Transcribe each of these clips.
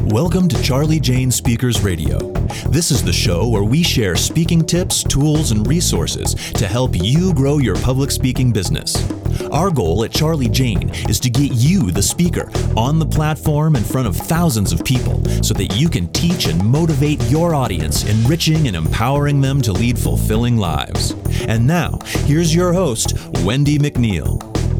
Welcome to Charlie Jane Speakers Radio. This is the show where we share speaking tips, tools, and resources to help you grow your public speaking business. Our goal at Charlie Jane is to get you, the speaker, on the platform in front of thousands of people so that you can teach and motivate your audience, enriching and empowering them to lead fulfilling lives. And now, here's your host, Wendy McNeil.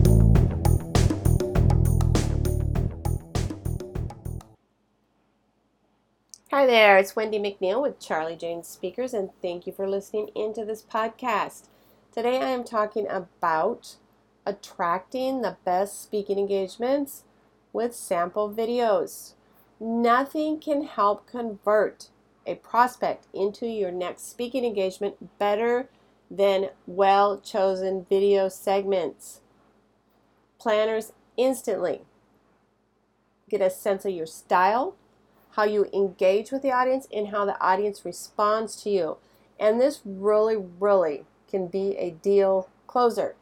Hi there, it's Wendy McNeil with Charlie Jane Speakers, and thank you for listening into this podcast. Today I am talking about attracting the best speaking engagements with sample videos. Nothing can help convert a prospect into your next speaking engagement better than well-chosen video segments. Planners instantly get a sense of your style, how you engage with the audience, and how the audience responds to you. And this really can be a deal closer.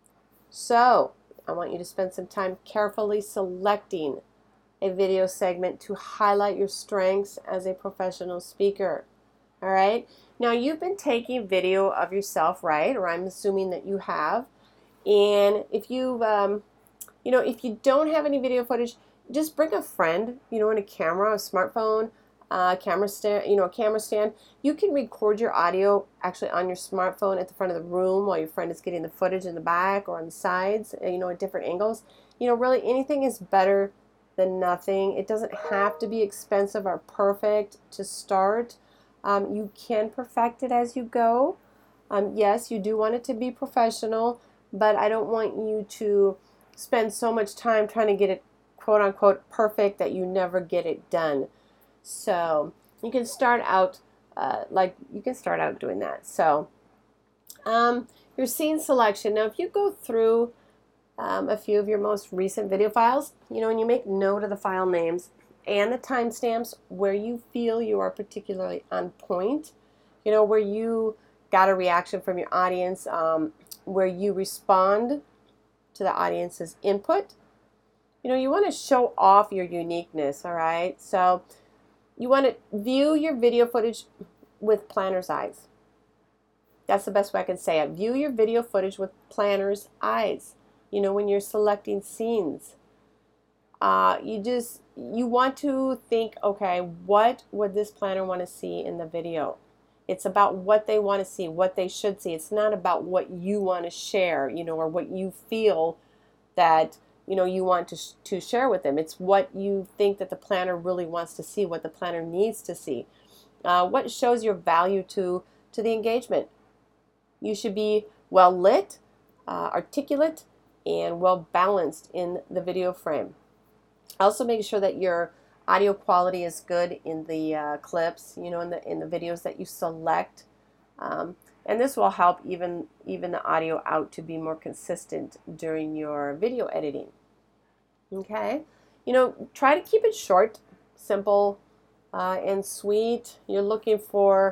So I want you to spend some time carefully selecting a video segment to highlight your strengths as a professional speaker. All right. Now you've been taking video of yourself, right? Or I'm assuming that you have. And if you, if you don't have any video footage, just bring a friend, and a camera, a smartphone, camera stand. You can record your audio actually on your smartphone at the front of the room while your friend is getting the footage in the back or on the sides, at different angles. Really anything is better than nothing. It doesn't have to be expensive or perfect to start. You can perfect it as you go. Yes, you do want it to be professional, but I don't want you to spend so much time trying to get it quote unquote perfect that you never get it done. So you can start out doing that. So your scene selection. Now if you go through a few of your most recent video files, and you make note of the file names and the timestamps where you feel you are particularly on point, where you got a reaction from your audience, where you respond to the audience's input. You want to show off your uniqueness, all right? So you want to view your video footage with planner's eyes. That's the best way I can say it. View your video footage with planner's eyes, when you're selecting scenes. You want to think, okay, what would this planner want to see in the video? It's about what they want to see, what they should see. It's not about what you want to share, or what you feel that you want to share with them. It's what you think that the planner really wants to see, what the planner needs to see. What shows your value to the engagement. You should be well lit, articulate, and well balanced in the video frame. Also make sure that your audio quality is good in the clips, in the videos that you select. And this will help even the audio out to be more consistent during your video editing. Okay, try to keep it short, simple, and sweet. You're looking for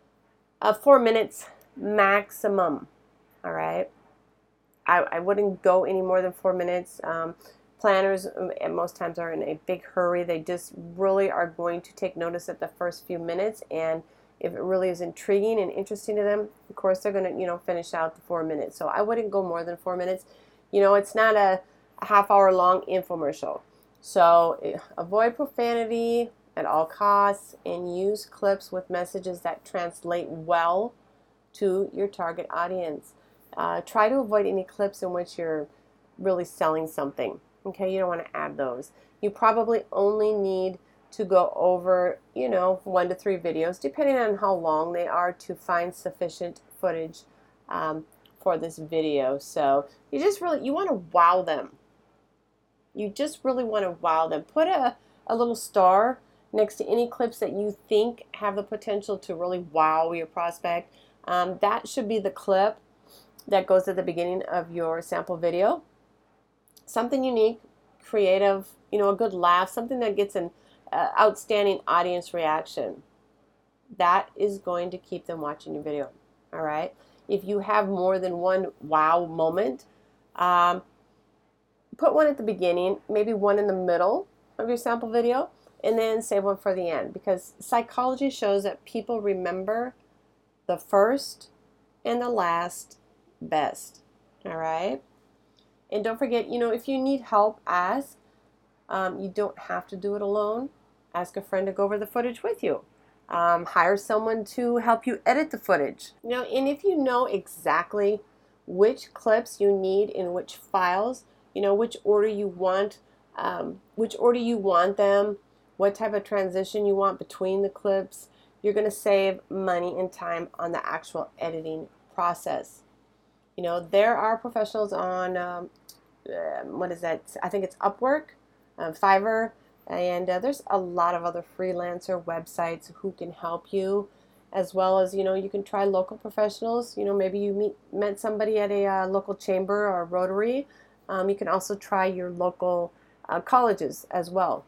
4 minutes maximum. All right, I wouldn't go any more than 4 minutes. Planners at most times are in a big hurry. They just really are going to take notice at the first few minutes, and if it really is intriguing and interesting to them, of course they're going to finish out the 4 minutes. So I wouldn't go more than 4 minutes. It's not a half-hour long infomercial. So avoid profanity at all costs and use clips with messages that translate well to your target audience. Try to avoid any clips in which you're really selling something. Okay, you don't want to add those. You probably only need to go over, 1 to 3 videos, depending on how long they are, to find sufficient footage for this video. So you want to wow them. You just really want to wow them. Put a little star next to any clips that you think have the potential to really wow your prospect. That should be the clip that goes at the beginning of your sample video. Something unique, creative, a good laugh, something that gets an outstanding audience reaction. That is going to keep them watching your video. All right. If you have more than one wow moment, put one at the beginning, maybe one in the middle of your sample video, and then save one for the end, because psychology shows that people remember the first and the last best. All right? And don't forget, if you need help, ask. You don't have to do it alone. Ask a friend to go over the footage with you. Hire someone to help you edit the footage. And if you know exactly which clips you need in which files, which order you want them, what type of transition you want between the clips, you're going to save money and time on the actual editing process. There are professionals on, what is that? I think it's Upwork, Fiverr, and there's a lot of other freelancer websites who can help you, as well as, you can try local professionals. Maybe you met somebody at a local chamber or Rotary. You can also try your local colleges as well.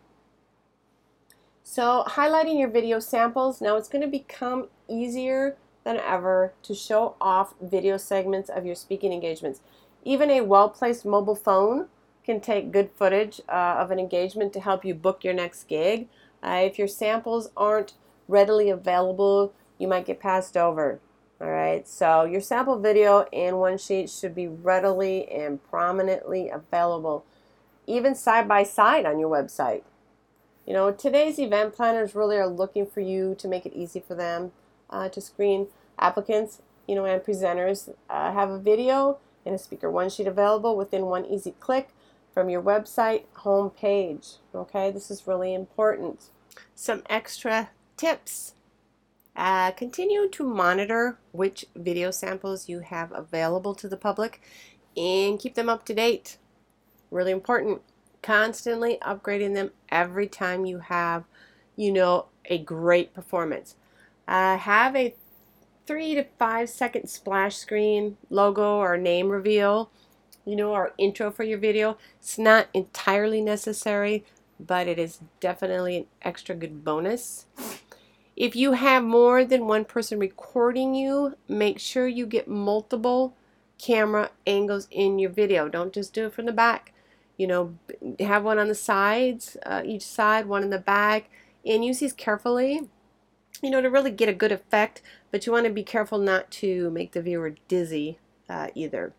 So highlighting your video samples. Now it's going to become easier than ever to show off video segments of your speaking engagements. Even a well-placed mobile phone can take good footage of an engagement to help you book your next gig. If your samples aren't readily available, you might get passed over. All right, so your sample video and one sheet should be readily and prominently available, even side by side on your website. Today's event planners really are looking for you to make it easy for them to screen applicants, and presenters. Have a video and a speaker one sheet available within one easy click from your website home page. Okay, this is really important. Some extra tips. Continue to monitor which video samples you have available to the public and keep them up to date. Really important. Constantly upgrading them every time you have, a great performance. Have a 3 to 5 second splash screen, logo, or name reveal, or intro for your video. It's not entirely necessary, but it is definitely an extra good bonus. If you have more than one person recording you, make sure you get multiple camera angles in your video. Don't just do it from the back. Have one on the sides, each side, one in the back, and use these carefully, to really get a good effect, but you want to be careful not to make the viewer dizzy either.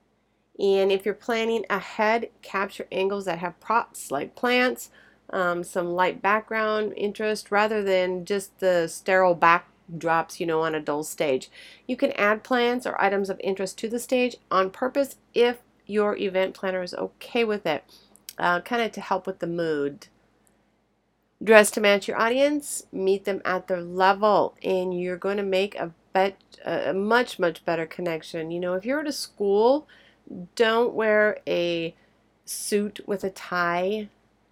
And if you're planning ahead, capture angles that have props like plants, some light background interest, rather than just the sterile backdrops, on a dull stage. You can add plants or items of interest to the stage on purpose if your event planner is okay with it, kind of to help with the mood. Dress to match your audience, meet them at their level, and you're going to make a much, much better connection. If you're at a school, don't wear a suit with a tie.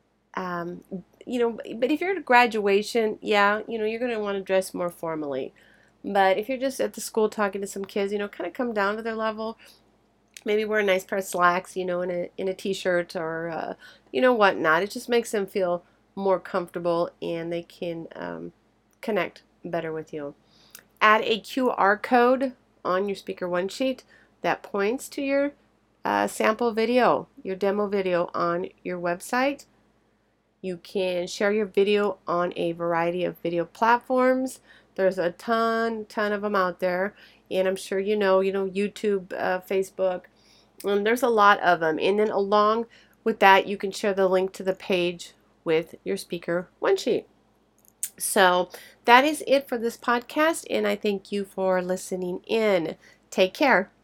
But if you're at a graduation, you're going to want to dress more formally. But if you're just at the school talking to some kids, kind of come down to their level. Maybe wear a nice pair of slacks, in a t-shirt or, whatnot. It just makes them feel more comfortable and they can connect better with you. Add a QR code on your speaker one sheet that points to your sample video, your demo video on your website. You can share your video on a variety of video platforms. There's a ton of them out there, and I'm sure YouTube, Facebook, and there's a lot of them. And then along with that, you can share the link to the page with your speaker one sheet. So that is it for this podcast, and I thank you for listening in. Take care.